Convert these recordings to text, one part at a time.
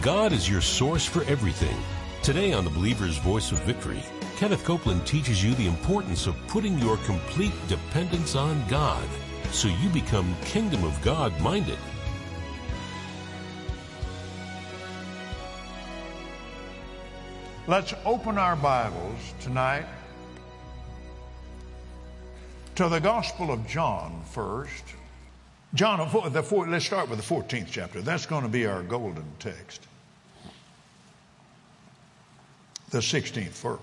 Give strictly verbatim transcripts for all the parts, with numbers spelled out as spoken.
God is your source for everything. Today on The Believer's Voice of Victory, Kenneth Copeland teaches you the importance of putting your complete dependence on God so you become Kingdom of God minded. Let's open our Bibles tonight to the Gospel of John first. John, the four, let's start with the fourteenth chapter. That's going to be our golden text. The sixteenth verse.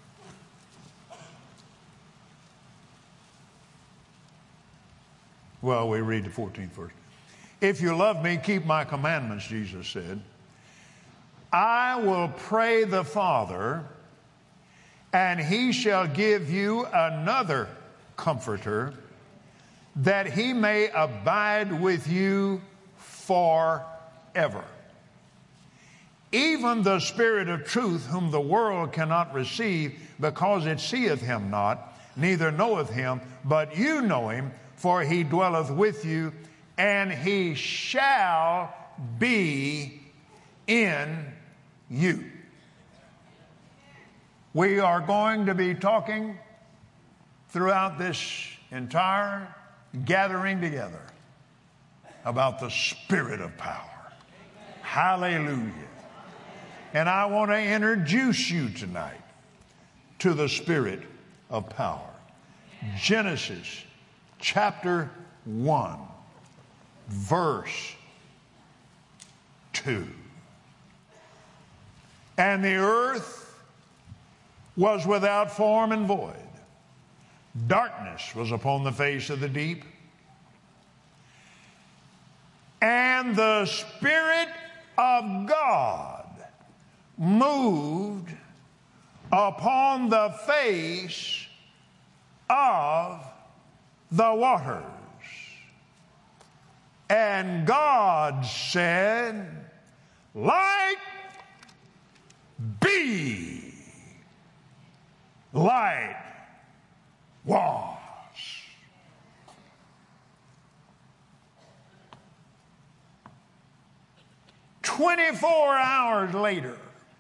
Well, we read the fourteenth verse. If you love me, keep my commandments, Jesus said. I will pray the Father, and he shall give you another comforter, that he may abide with you forever. Even the Spirit of truth, whom the world cannot receive, because it seeth him not, neither knoweth him, but you know him, for he dwelleth with you, and he shall be in you. We are going to be talking throughout this entire gathering together about the Spirit of power. Hallelujah. And I want to introduce you tonight to the Spirit of power. Genesis chapter one, verse two. And the earth was without form and void. Darkness was upon the face of the deep. And the Spirit of God moved upon the face of the waters. And God said, light be. Light was. Twenty-four hours later,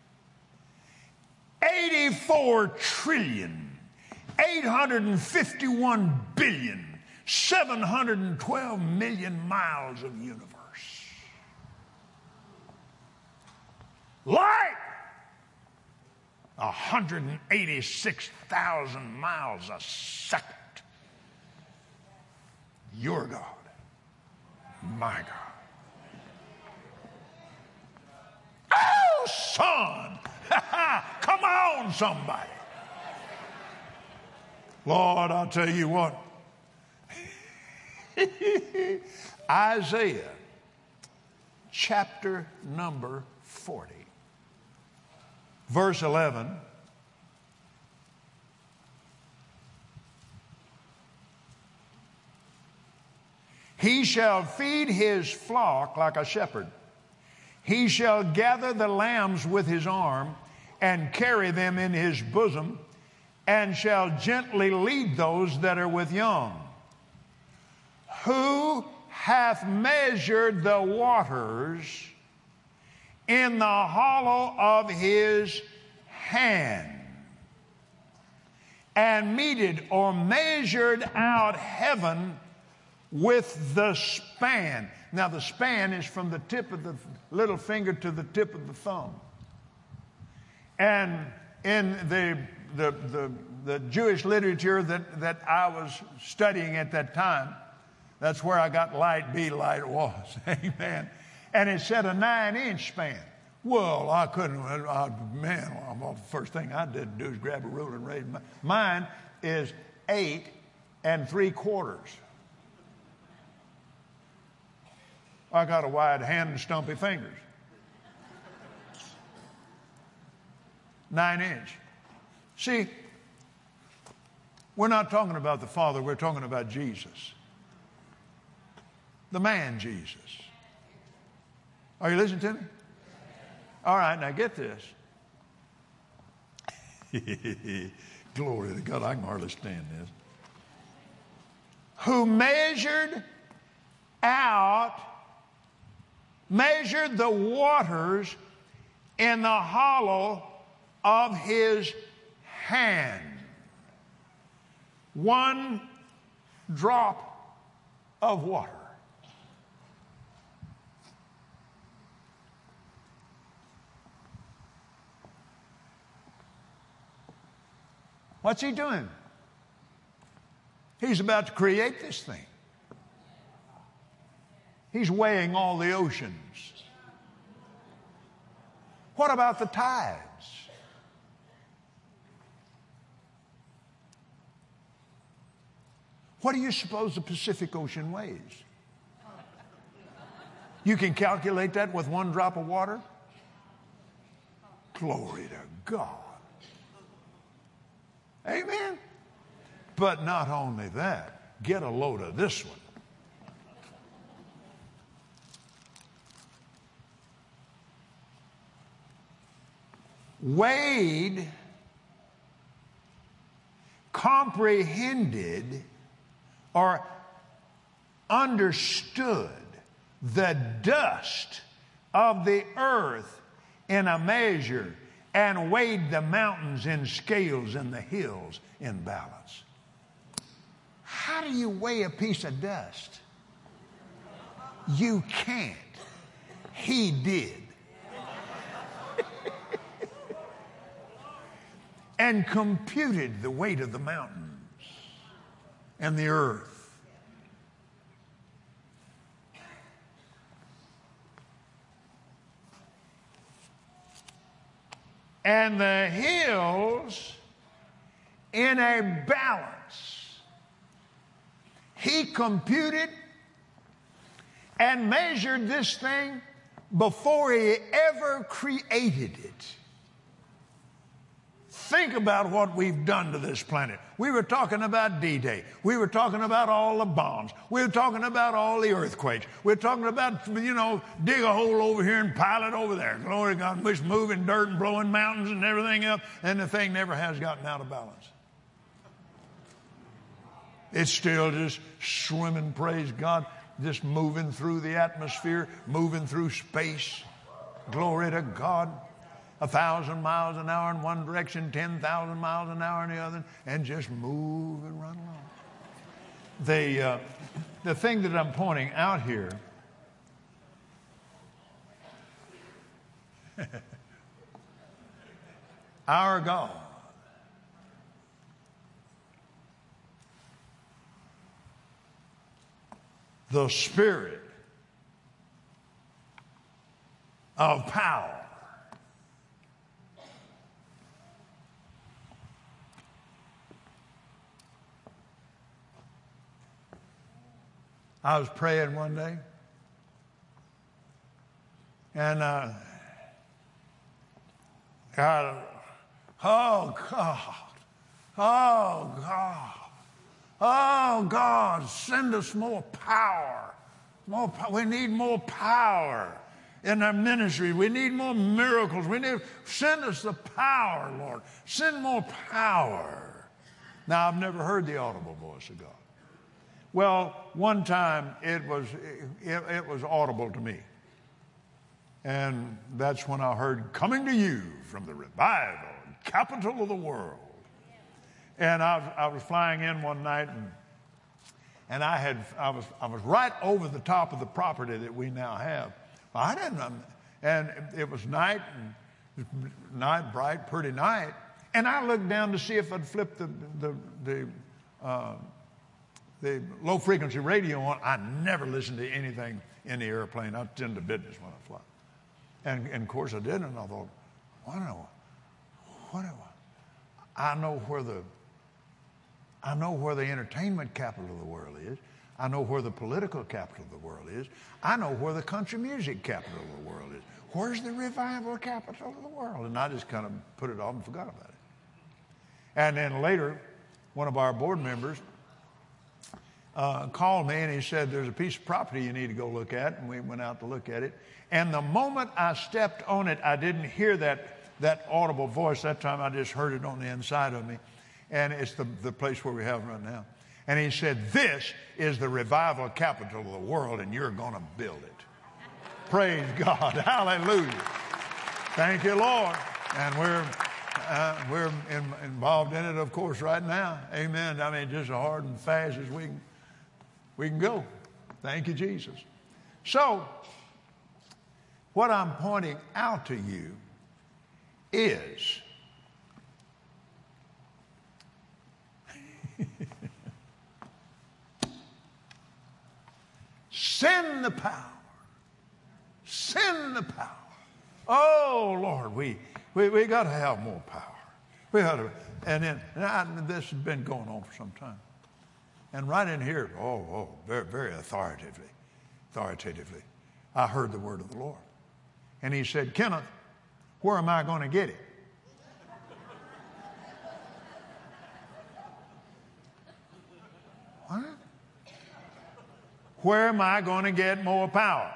eighty-four trillion, eight hundred fifty-one billion, seven hundred twelve million miles of universe. Light! one hundred eighty-six thousand miles a second. Your God, my God. Oh, son! Come on, somebody. Lord, I'll tell you what. Isaiah chapter number forty. Verse eleven. He shall feed his flock like a shepherd. He shall gather the lambs with his arm and carry them in his bosom, and shall gently lead those that are with young. Who hath measured the waters in the hollow of his hand, and meted or measured out heaven with the span. Now the span is from the tip of the little finger to the tip of the thumb. And in the the the, the Jewish literature that, that I was studying at that time, that's where I got light be, light was. Amen. And it said a nine-inch span. Well, I couldn't, I, man, well, the first thing I did do is grab a ruler and raise mine. Mine is eight and three quarters. I got a wide hand and stumpy fingers. Nine inch. See, we're not talking about the Father, we're talking about Jesus. The man Jesus. Are you listening to me? All right, now get this. Glory to God, I can hardly stand this. Who measured out, measured the waters in the hollow of his hand. One drop of water. What's he doing? He's about to create this thing. He's weighing all the oceans. What about the tides? What do you suppose the Pacific Ocean weighs? You can calculate that with one drop of water? Glory to God. Amen? But not only that, get a load of this one. Weighed, comprehended, or understood the dust of the earth in a measure, and weighed the mountains in scales and the hills in balance. How do you weigh a piece of dust? You can't. He did. And computed the weight of the mountains and the earth. And the hills in a balance. He computed and measured this thing before he ever created it. Think about what we've done to this planet. We were talking about D-Day. We were talking about all the bombs. We were talking about all the earthquakes. We were talking about, you know, dig a hole over here and pile it over there. Glory to God. We're moving dirt and blowing mountains and everything else, and the thing never has gotten out of balance. It's still just swimming, praise God, just moving through the atmosphere, moving through space. Glory to God. A thousand miles an hour in one direction, ten thousand miles an hour in the other, and just move and run along. The, uh, the thing that I'm pointing out here our God the Spirit of power I was praying one day, and uh, God, oh God, oh God, oh God, send us more power. More power. We need more power in our ministry. We need more miracles. We need send us the power, Lord. Send more power. Now, I've never heard the audible voice of God. Well, one time it was it, it was audible to me. And that's when I heard, coming to you from the revival, capital of the world. And I was, I was flying in one night, and, and I had I was I was right over the top of the property that we now have. Well, I didn't, and it was night, and night, bright, pretty night. And I looked down to see if I'd flipped the the the. Uh, The low frequency radio on. I never listen to anything in the airplane. I tend to business when I fly. And, and of course I did, and I thought, what do I, what do I, I know where the, I know where the entertainment capital of the world is. I know where the political capital of the world is. I know where the country music capital of the world is. Where's the revival capital of the world? And I just kind of put it off and forgot about it. And then later, one of our board members Uh, called me, and he said, there's a piece of property you need to go look at. And we went out to look at it. And the moment I stepped on it, I didn't hear that, that audible voice. That time I just heard it on the inside of me. And it's the, the place where we have right now. And he said, this is the revival capital of the world, and you're going to build it. Praise God. Hallelujah. Thank you, Lord. And we're uh, we're in, involved in it, of course, right now. Amen. I mean, just as hard and fast as we can, we can go. Thank you, Jesus. So, what I'm pointing out to you is send the power. Send the power. Oh, Lord, we we, we got to have more power. We got to, and then and I, this has been going on for some time. And right in here, oh, oh, very, very authoritatively, authoritatively, I heard the word of the Lord. And he said, Kenneth, where am I going to get it? What? Where am I going to get more power?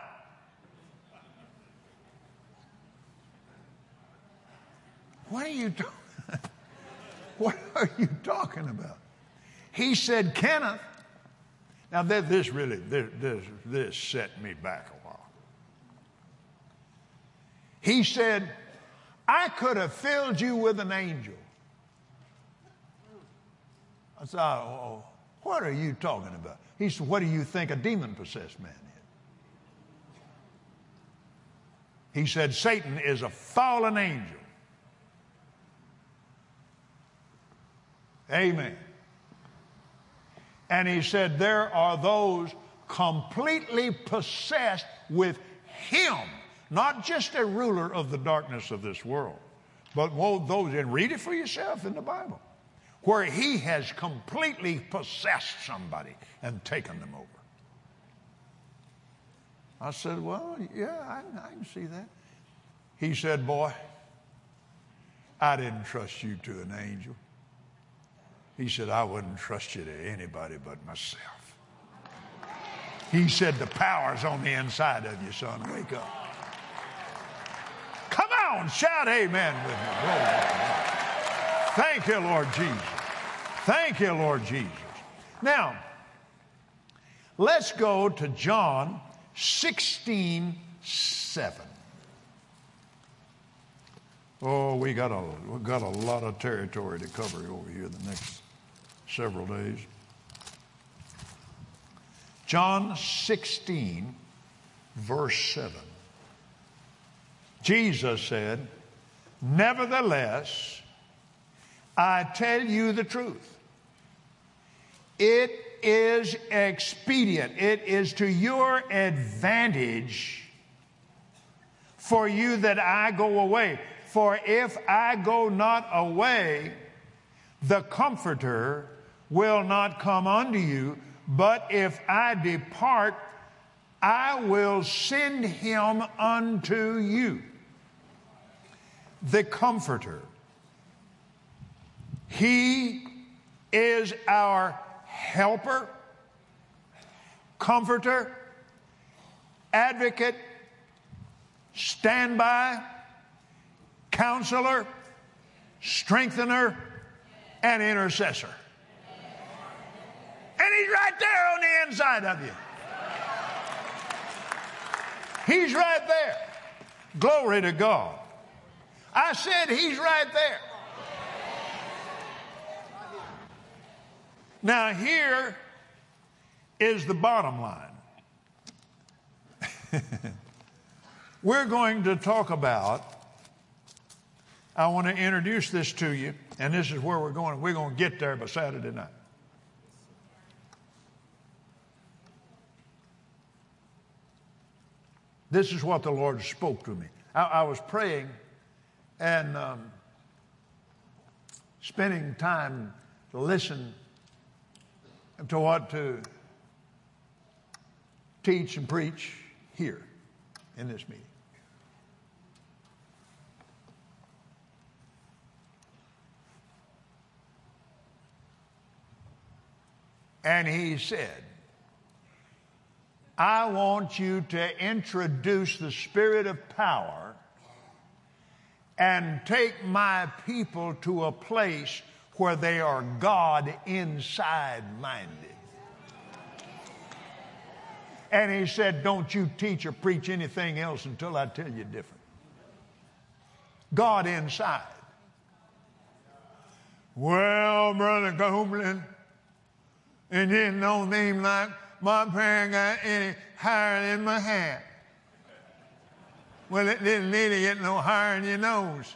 What are you talking? What are you talking about? He said, Kenneth. Now this really this, this this set me back a while. He said, I could have filled you with an angel. I said, oh, what are you talking about? He said, what do you think a demon-possessed man is? He said, Satan is a fallen angel. Amen. And he said, there are those completely possessed with him, not just a ruler of the darkness of this world, but those, and read it for yourself in the Bible, where he has completely possessed somebody and taken them over. I said, well, yeah, I, I can see that. He said, boy, I didn't trust you to an angel. He said, I wouldn't trust you to anybody but myself. He said, the power's on the inside of you, son. Wake up. Come on, shout amen with me. Glory. Thank you, Lord Jesus. Thank you, Lord Jesus. Now, let's go to John sixteen seven. Oh, we got a we got a lot of territory to cover over here the next several days. John sixteen, verse seven. Jesus said, nevertheless, I tell you the truth. It is expedient. It is to your advantage for you that I go away. For if I go not away, the Comforter will not come unto you. But if I depart, I will send him unto you. The Comforter. He is our helper, comforter, advocate, standby, counselor, strengthener, and intercessor. And he's right there on the inside of you. He's right there. Glory to God. I said he's right there. Now here is the bottom line. We're going to talk about, I want to introduce this to you, and this is where we're going. We're going to get there by Saturday night. This is what the Lord spoke to me. I, I was praying and um, spending time to listen to what to teach and preach here in this meeting. And he said, I want you to introduce the spirit of power and take my people to a place where they are God inside minded. And he said, don't you teach or preach anything else until I tell you different. God inside. Well, Brother Copeland, it didn't don't seem like my prayer got any higher than my hat. Well, it didn't really get no higher than your nose.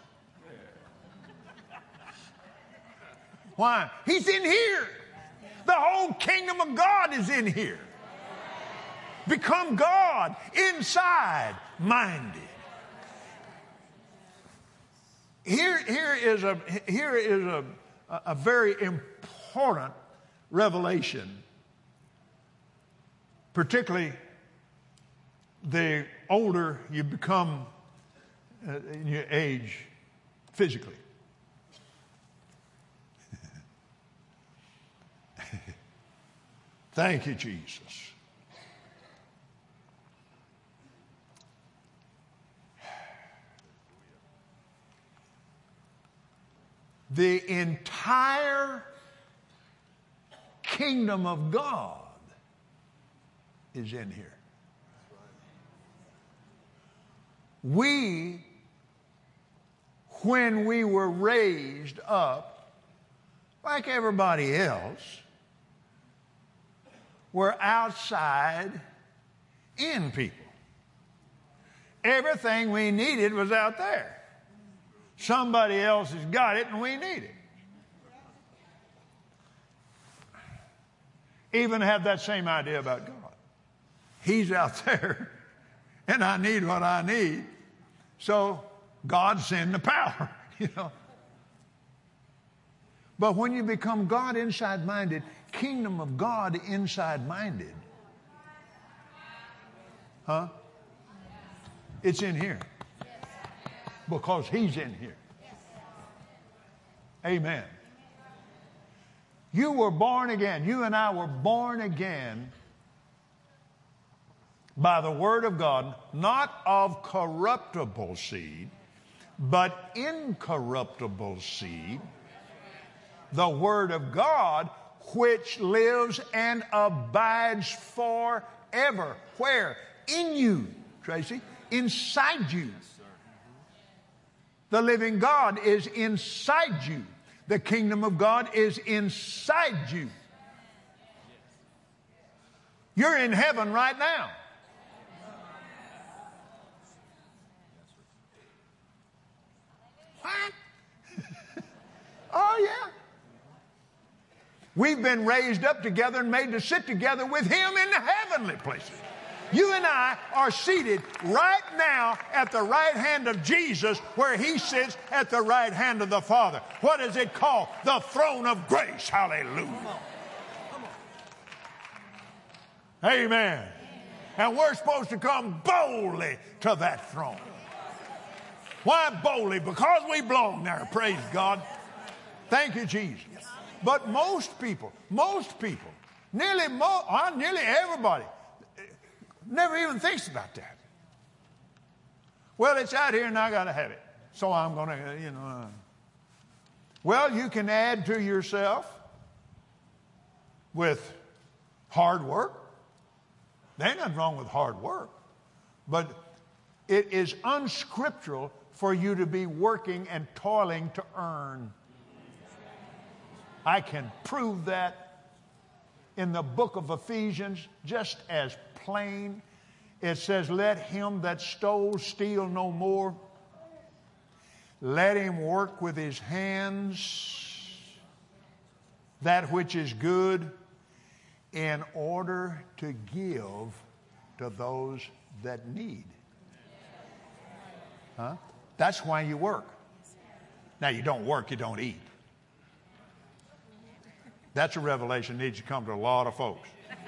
Why? He's in here. The whole kingdom of God is in here. Become God inside minded. Here, here is a here is a, a very important revelation, particularly the older you become uh, in your age physically. Thank you, Jesus. The entire kingdom of God is in here. We, when we were raised up, like everybody else, were outside in people. Everything we needed was out there. Somebody else has got it and we need it. Even have that same idea about God. He's out there and I need what I need. So God send the power, you know. But when you become God inside minded, kingdom of God inside minded, huh? It's in here. Because he's in here. Amen. You were born again. You and I were born again by the word of God, not of corruptible seed, but incorruptible seed, the word of God, which lives and abides forever. Where? In you, Tracy. Inside you. The living God is inside you. The kingdom of God is inside you. You're in heaven right now. What? Oh, yeah. We've been raised up together and made to sit together with him in the heavenly places. You and I are seated right now at the right hand of Jesus, where he sits at the right hand of the Father. What is it called? The throne of grace. Hallelujah. Amen. And we're supposed to come boldly to that throne. Why boldly? Because we belong there. Praise God. Thank you, Jesus. But most people, most people, nearly, mo- uh, nearly everybody, never even thinks about that. Well, it's out here and I got to have it. So I'm going to, you know. Uh, well, you can add to yourself with hard work. There ain't nothing wrong with hard work. But it is unscriptural for you to be working and toiling to earn. I can prove that in the book of Ephesians just as plain. It says, let him that stole steal no more. Let him work with his hands that which is good, in order to give to those that need. Huh? That's why you work. Now, you don't work, you don't eat. That's a revelation that needs to come to a lot of folks.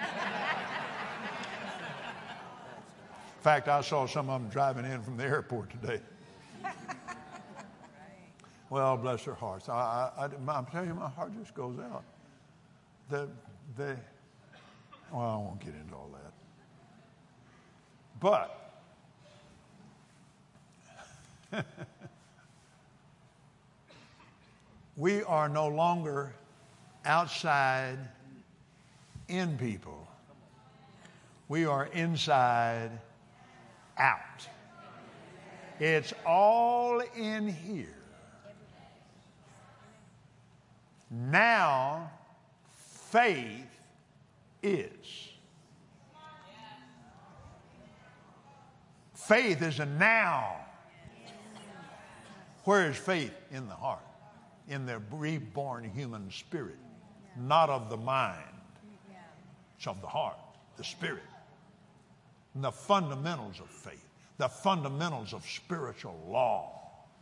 In fact, I saw some of them driving in from the airport today. Well, bless their hearts. I, I, I, I'm telling you, my heart just goes out. The, the, well, I won't get into all that. But we are no longer outside in people. We are inside out. It's all in here. Now, faith is. Faith is a now. Where is faith? In the heart, in the reborn human spirit, not of the mind. It's of the heart, the spirit. And the fundamentals of faith, the fundamentals of spiritual law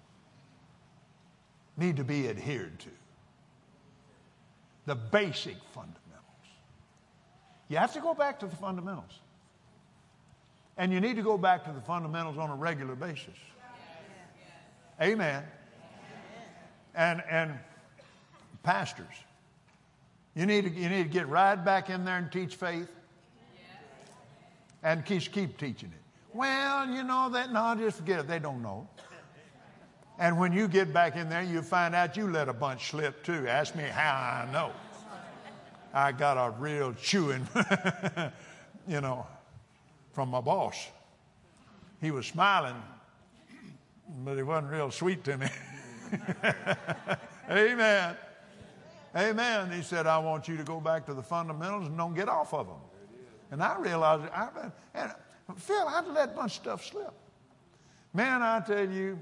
need to be adhered to. The basic fundamentals. You have to go back to the fundamentals. And you need to go back to the fundamentals on a regular basis. Amen. And and pastors, you need to you need to get right back in there and teach faith. And keep keep teaching it. Well, you know that no, just forget it. They don't know. And when you get back in there, you find out you let a bunch slip too. Ask me how I know. I got a real chewing, you know, from my boss. He was smiling, but he wasn't real sweet to me. Amen. Amen. He said, I want you to go back to the fundamentals and don't get off of them. And I realized, I, and Phil, I'd let a bunch of stuff slip. Man, I tell you,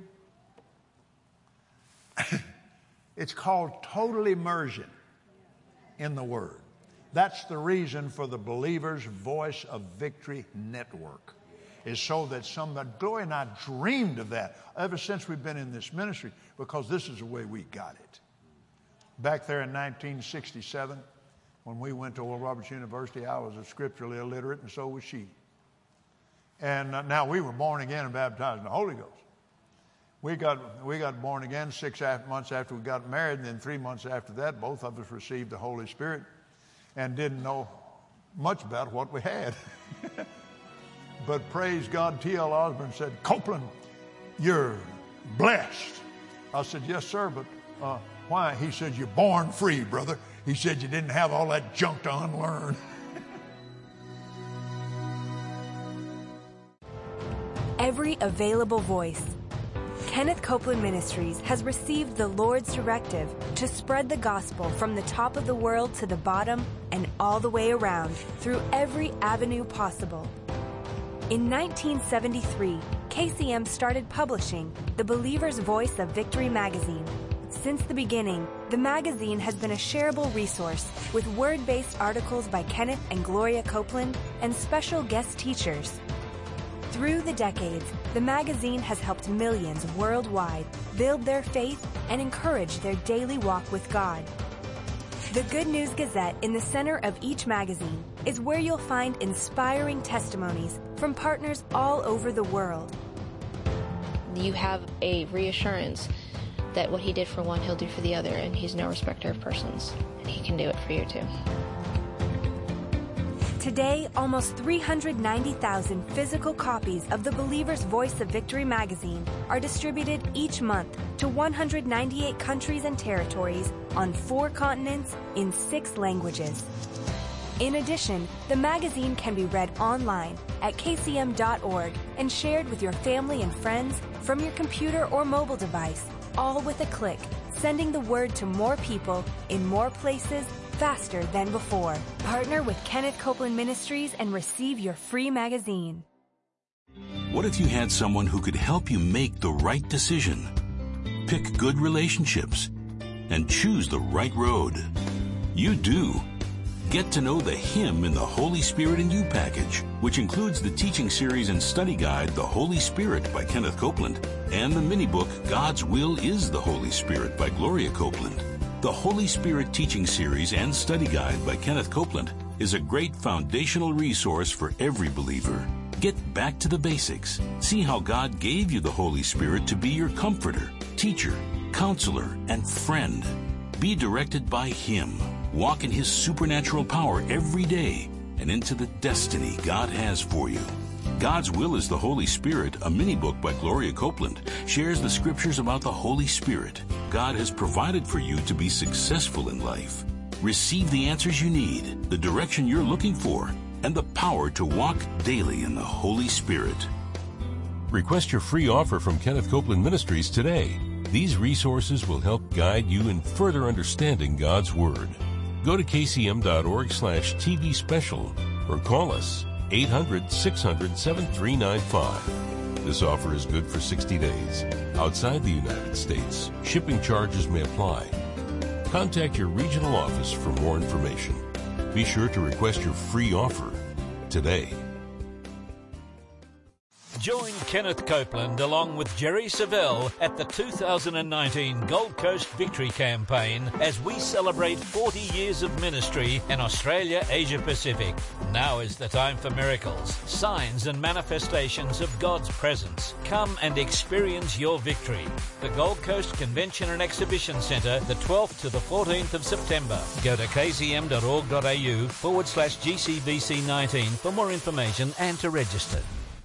it's called total immersion in the Word. That's the reason for the Believer's Voice of Victory Network, is so that somebody, Gloria and I dreamed of that ever since we've been in this ministry, because this is the way we got it. Back there in nineteen sixty-seven, when we went to Oral Roberts University, I was a scripturally illiterate, and so was she. And uh, now we were born again and baptized in the Holy Ghost. We got we got born again six after, months after we got married, and then three months after that, both of us received the Holy Spirit and didn't know much about what we had. But praise God, T L Osborne said, Copeland, you're blessed. I said, yes, sir, but uh, why? He said, you're born free, brother. He said, you didn't have all that junk to unlearn. Every available voice. Kenneth Copeland Ministries has received the Lord's directive to spread the gospel from the top of the world to the bottom and all the way around through every avenue possible. In nineteen seventy-three, K C M started publishing the Believer's Voice of Victory magazine. Since the beginning, the magazine has been a shareable resource with word-based articles by Kenneth and Gloria Copeland and special guest teachers. Through the decades, the magazine has helped millions worldwide build their faith and encourage their daily walk with God. The Good News Gazette in the center of each magazine is where you'll find inspiring testimonies from partners all over the world. You have a reassurance that what he did for one, he'll do for the other, and he's no respecter of persons, and he can do it for you too. Today, almost three hundred ninety thousand physical copies of the Believer's Voice of Victory magazine are distributed each month to one hundred ninety-eight countries and territories on four continents in six languages. In addition, the magazine can be read online at k c m dot org and shared with your family and friends from your computer or mobile device, all with a click, sending the word to more people in more places faster than before. Partner with Kenneth Copeland Ministries and receive your free magazine. What if you had someone who could help you make the right decision? Pick good relationships and choose the right road. You do. Get to know the Him in the Holy Spirit in You package, which includes the teaching series and study guide, The Holy Spirit by Kenneth Copeland, and the mini-book, God's Will is the Holy Spirit by Gloria Copeland. The Holy Spirit Teaching Series and Study Guide by Kenneth Copeland is a great foundational resource for every believer. Get back to the basics. See how God gave you the Holy Spirit to be your comforter, teacher, counselor, and friend. Be directed by Him. Walk in His supernatural power every day and into the destiny God has for you. God's Will is the Holy Spirit, a mini-book by Gloria Copeland, shares the scriptures about the Holy Spirit God has provided for you to be successful in life. Receive the answers you need, the direction you're looking for, and the power to walk daily in the Holy Spirit. Request your free offer from Kenneth Copeland Ministries today. These resources will help guide you in further understanding God's Word. Go to kcm.org slash TV special or call us eight hundred, six hundred, seven three nine five. This offer is good for sixty days. Outside the United States, shipping charges may apply. Contact your regional office for more information. Be sure to request your free offer today. Join Kenneth Copeland along with Jerry Savelle at the two thousand nineteen Gold Coast Victory Campaign as we celebrate forty years of ministry in Australia, Asia Pacific. Now is the time for miracles, signs and manifestations of God's presence. Come and experience your victory. The Gold Coast Convention and Exhibition Centre, the twelfth to the fourteenth of September. Go to kcm.org.au forward slash GCVC nineteen for more information and to register.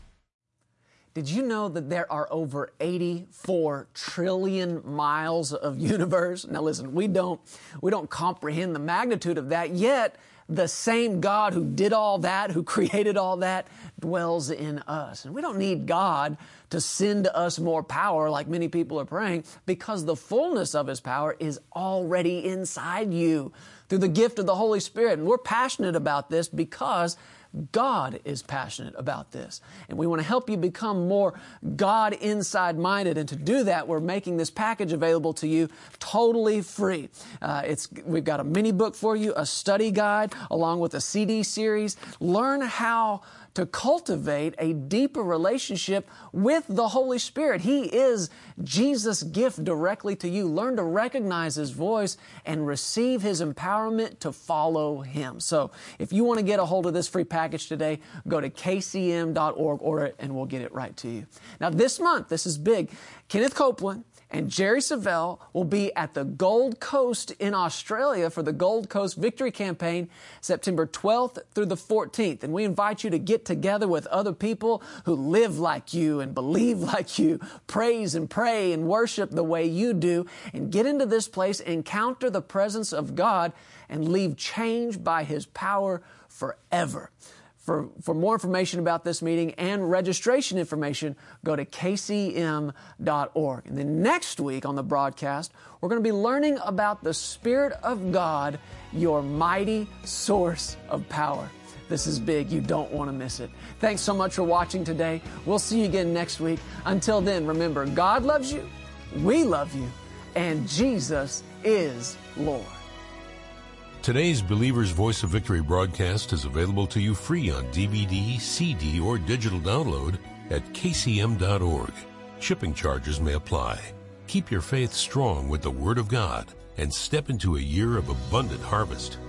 Did you know that there are over eighty-four trillion miles of universe? Now listen, we don't, we don't comprehend the magnitude of that, yet the same God who did all that, who created all that, dwells in us. And we don't need God to send to us more power like many people are praying, because the fullness of His power is already inside you through the gift of the Holy Spirit. And we're passionate about this because God is passionate about this. And we want to help you become more God inside minded. And to do that, we're making this package available to you totally free. Uh, it's, we've got a mini book for you, a study guide, along with a C D series. Learn how to cultivate a deeper relationship with the Holy Spirit. He is Jesus' gift directly to you. Learn to recognize His voice and receive His empowerment to follow Him. So if you want to get a hold of this free package today, go to k c m dot org, order it, and we'll get it right to you. Now this month, this is big, Kenneth Copeland and Jerry Savelle will be at the Gold Coast in Australia for the Gold Coast Victory Campaign, September twelfth through the fourteenth. And we invite you to get together with other people who live like you and believe like you, praise and pray and worship the way you do, and get into this place, encounter the presence of God, and leave changed by His power forever. For, for more information about this meeting and registration information, go to k c m dot org. And then next week on the broadcast, we're going to be learning about the Spirit of God, your mighty source of power. This is big. You don't want to miss it. Thanks so much for watching today. We'll see you again next week. Until then, remember, God loves you, we love you, and Jesus is Lord. Today's Believer's Voice of Victory broadcast is available to you free on D V D, C D, or digital download at k c m dot org. Shipping charges may apply. Keep your faith strong with the Word of God and step into a year of abundant harvest.